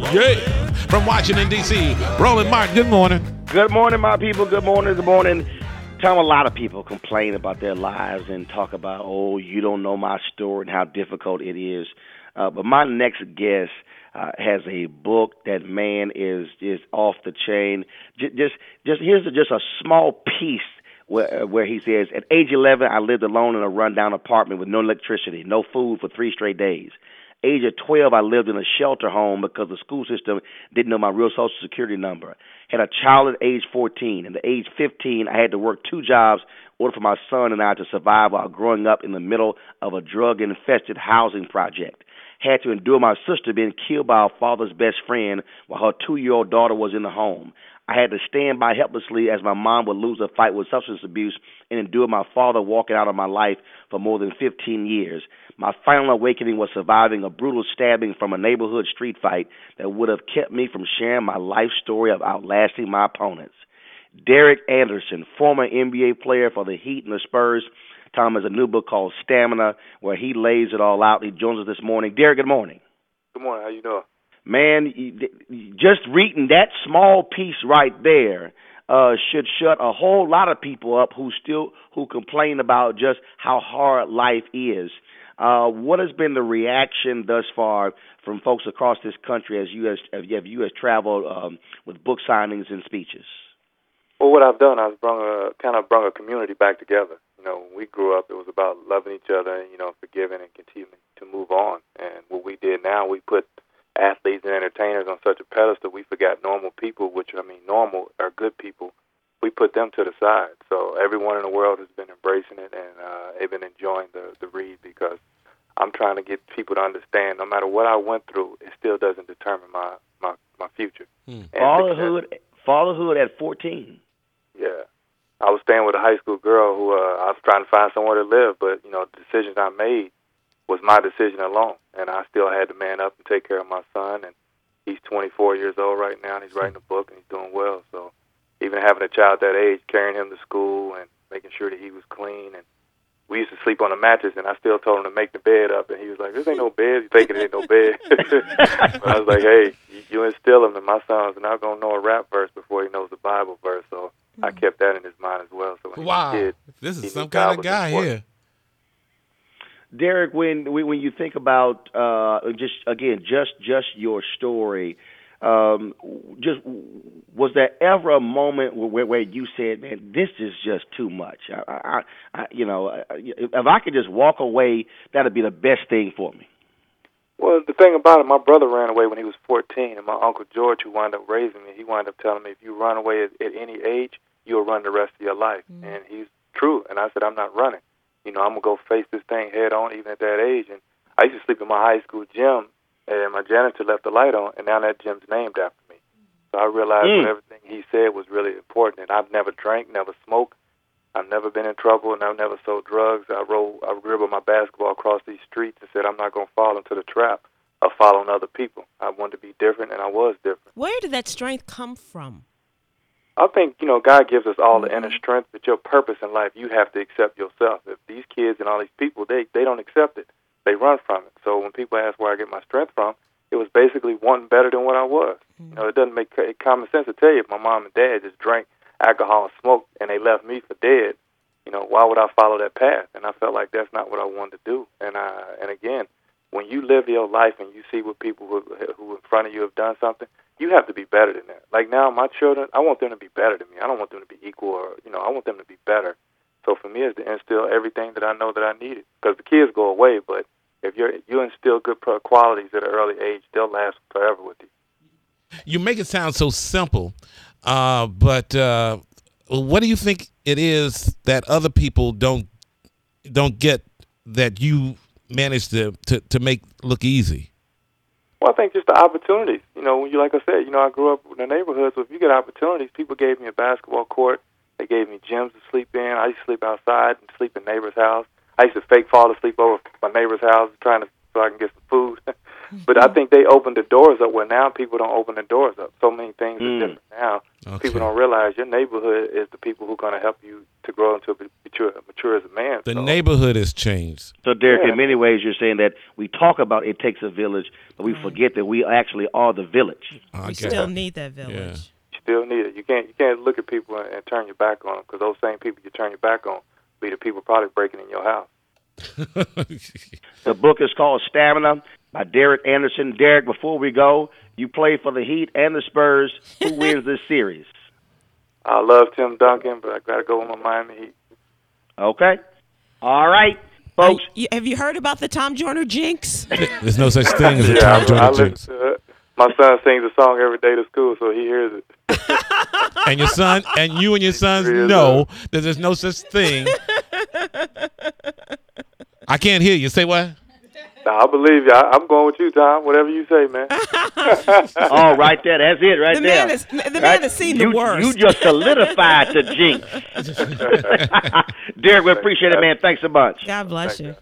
Yeah. From Washington, D.C., Roland Martin, good morning. Good morning, my people. Good morning. Good morning. Tom, a lot of people complain about their lives and talk about, oh, you don't know my story and how difficult it is. But my next guest has a book that, man, is off the chain. Here's just a small piece where he says, at age 11, I lived alone in a rundown apartment with no electricity, no food for 3 straight days. Age of 12, I lived in a shelter home because the school system didn't know my real Social Security number. Had a child at age 14. And at age 15, I had to work 2 jobs in order for my son and I to survive while growing up in the middle of a drug-infested housing project. Had to endure my sister being killed by our father's best friend while her 2-year-old daughter was in the home. I had to stand by helplessly as my mom would lose a fight with substance abuse and endure my father walking out of my life for more than 15 years. My final awakening was surviving a brutal stabbing from a neighborhood street fight that would have kept me from sharing my life story of outlasting my opponents. Derek Anderson, former NBA player for the Heat and the Spurs. Tom has a new book called Stamina where he lays it all out. He joins us this morning. Derek, good morning. Good morning. How you doing? Man, just reading that small piece right there should shut a whole lot of people up who complain about just how hard life is. What has been the reaction thus far from folks across this country as you have traveled with book signings and speeches? Well, what I've done, I've brought a community back together. You know, when we grew up, it was about loving each other and, forgiving and continuing to move on. And what we did now, we put athletes and entertainers on such a pedestal, we forgot normal people, normal are good people. We put them to the side. So everyone in the world has been embracing it, and they've been enjoying the read because I'm trying to get people to understand no matter what I went through, it still doesn't determine my future. Fatherhood at 14. Yeah. I was staying with a high school girl who I was trying to find somewhere to live, but, the decisions I made was my decision alone, and I still had to man up and take care of my son, and he's 24 years old right now, and he's writing a book, and he's doing well. So even having a child that age, carrying him to school and making sure that he was clean, and we used to sleep on a mattress, and I still told him to make the bed up, and he was like, this ain't no bed. He's thinking it ain't no bed. But I was like, hey, you instill him, and my son's not going to know a rap verse before he knows the Bible verse, so I kept that in his mind as well. So when he was a kid, this is some kind of guy here. Derek, when you think about just your story, just was there ever a moment where you said, "Man, this is just too much"? If I could just walk away, that'd be the best thing for me. Well, the thing about it, my brother ran away when he was 14, and my Uncle George, who wound up raising me, he wound up telling me, if you run away at any age, you'll run the rest of your life. And he's true. And I said, I'm not running. I'm going to go face this thing head on even at that age. And I used to sleep in my high school gym, and my janitor left the light on, and now that gym's named after me. So I realized that everything he said was really important. And I've never drank, never smoked. I've never been in trouble, and I've never sold drugs. I dribbled my basketball across these streets and said I'm not going to fall into the trap of following other people. I wanted to be different, and I was different. Where did that strength come from? I think, God gives us all the inner strength, but your purpose in life, you have to accept yourself. If these kids and all these people, they don't accept it. They run from it. So when people ask where I get my strength from, it was basically wanting better than what I was. It doesn't make common sense to tell you if my mom and dad just drank alcohol and smoked and they left me for dead, why would I follow that path? And I felt like that's not what I wanted to do. And again, when you live your life and you see what people who in front of you have done something, you have to be better than that. Like now, my children, I want them to be better than me. I don't want them to be equal or, I want them to be better. So for me, it's to instill everything that I know that I needed. Because the kids go away, but if you instill good qualities at an early age, they'll last forever with you. You make it sound so simple, but what do you think it is that other people don't get that you managed to make look easy? Well, I think just the opportunities. Like I said, I grew up in the neighborhood, so if you get opportunities, people gave me a basketball court. They gave me gyms to sleep in. I used to sleep outside and sleep in neighbor's house. I used to fake fall asleep over my neighbor's house so I can get some food. But I think they opened the doors up where now people don't open the doors up. So many things are different now. Okay. People don't realize your neighborhood is the people who are going to help you to grow into mature as a man. The neighborhood has changed. So, Derek, in many ways, you're saying that we talk about it takes a village, but we forget that we actually are the village. We still need that village. Yeah. You still need it. You can't look at people and turn your back on them, because those same people you turn your back on be the people probably breaking in your house. The book is called Stamina by Derek Anderson. Derek, before we go, you play for the Heat and the Spurs. Who wins this series? I love Tim Duncan, but I got to go with my Miami Heat. Okay. All right, folks. Have you heard about the Tom Joyner jinx? There's no such thing as a Yeah, Tom I Joyner listen jinx. to it. My son sings a song every day to school, so he hears it. And your son, and you and your sons Really? know that there's no such thing. I can't hear you. Say what? Nah, I believe you. I'm going with you, Tom. Whatever you say, man. All right, there. That's it right The there. man has seen the worst. You just solidified the jinx. Derek, we appreciate it, man. Thanks so much. God bless you.